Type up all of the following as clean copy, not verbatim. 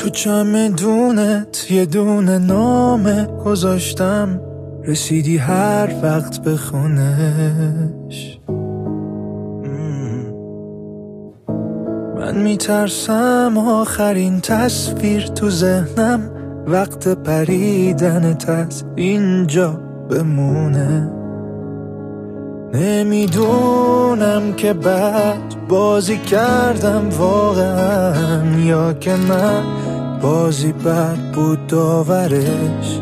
تو چمدونت یه دونه نامه گذاشتم، رسیدی هر وقت به خونش. من میترسم آخرین تصویر تو ذهنم وقت پریدنت از اینجا بمونه. نمیدونم که بد بازی کردم واقعا یا که نه بازی بد بود داورش.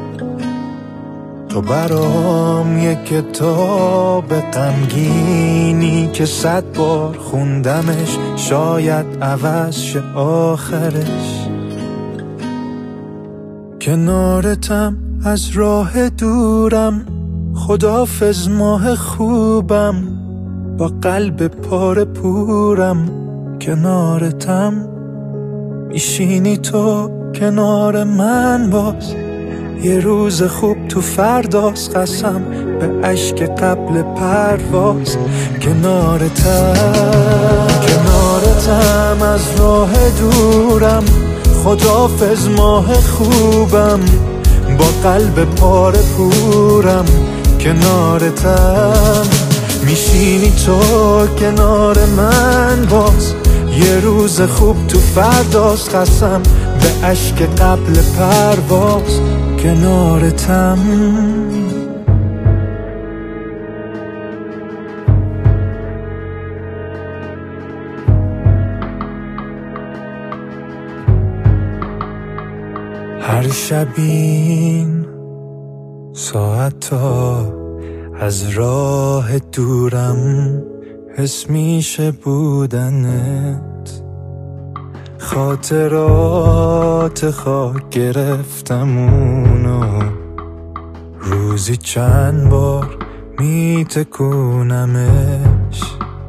تو برام یه کتاب غمگینی که 100 بار خوندمش، شاید عوض شه آخرش. کنارتم از راه دورم، خداحافظ ماه خوبم، با قلب پاره پورم. کنارتم میشینی تو کنار من باز، یه روز خوب تو فرداست، قسم به اشک قبل پرواز. کنارتم از راه دورم، خداحافظ ماه خوبم، با قلب پاره پورم. کنارتم میشینی تو کنار من باز، یه روز خوب تو فرداست، قسم به اشک قبل پرواز. کنارتم هر شبین ساعتا از راه دورم حس میشه بودنت. خاطرات خاک گرفتم اونو، روزی چند بار میتکونمش.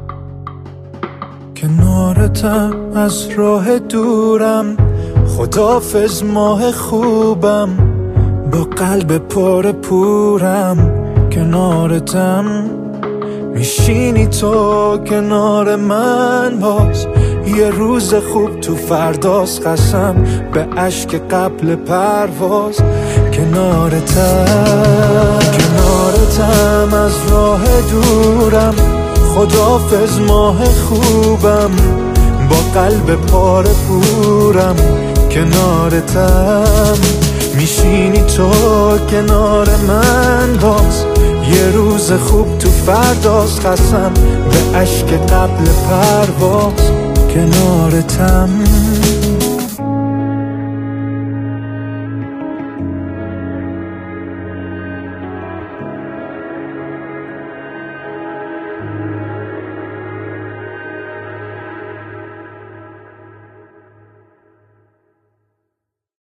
کنارتم از راه دورم، خداحافظ ماه خوبم، با قلب پر پورم. کنارتم میشینی تو کنار من باز، یه روز خوب تو فرداست، قسم به اشک قبل پرواز. کنارتم از راه دورم، خداحافظ ماه خوبم، با قلب پاره پورم. کنارتم میشینی تو کنار من باز، یه روز خوب تو فرداست، قسم به اشک قبل پرواز. کنارتم